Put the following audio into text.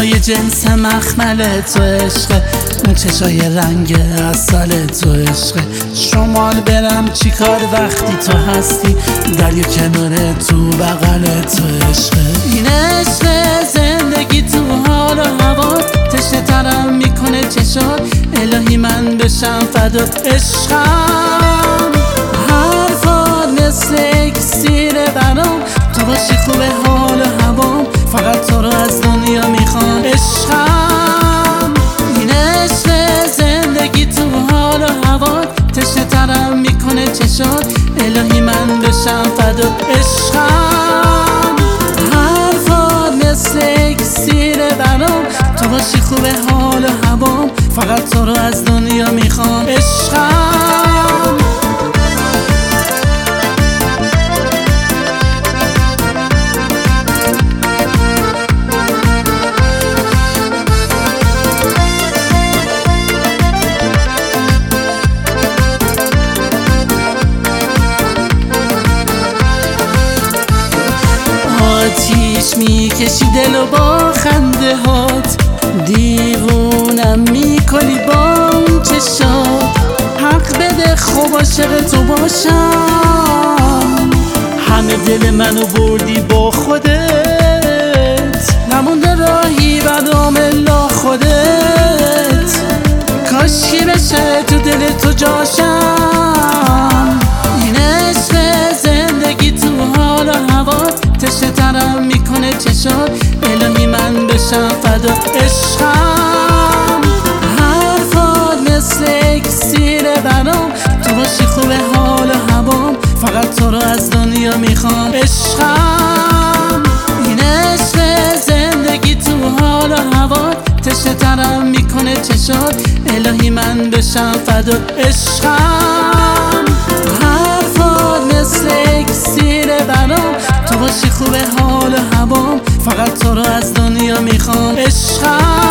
موهای جنس مخمل تو عشقه، اون چشای رنگ عسل تو عشقه. شمال برم چیکار وقتی تو هستی، دریا کنار تو بغل تو عشقه. این عشق زندگی تو حال و هوا، تشنه ترم میکنه چشات، الهی من بشم فدا عشقم. حرفات مثل اکسیره برام، تو باشی خوبه حال و هوام، فقط تو رو از دنیا میخوام عشقم. این عشق زندگی تو حال و هوا، تشنه ترم میکنه چشات، الهی من بشم فدا عشقم. حرفات مثل اکسیره برام، تو باشی خوبه حال و هوام، فقط تو رو از دنیا میخوام عشقم. آتیش میکشی دلو با خنده هات، دیوونم میکنی با اون چشات. حق بده خوب عاشق تو باشم، همه دل منو بردی با خودت، نمونده راهی برام الا خودت. کاشکی بشه تو دل تو جاشم. این عشق زندگی تو حال و هوا، تشنه ترم میکنه چشات، الهی من بشم فدا عشقم. حرفات مثل اکسیره برام، تو باشی خوبه حال و هوام، فقط تو رو از دنیا میخوام عشقم. این عشق زندگی تو حال و هوا، تشنه ترم میکنه چشات، الهی من بشم فدا عشقم. حرفات مثل اکسیره برام، تو باشی خوبه حال و هوام، فقط تو رو از دنیا میخوام عشقم.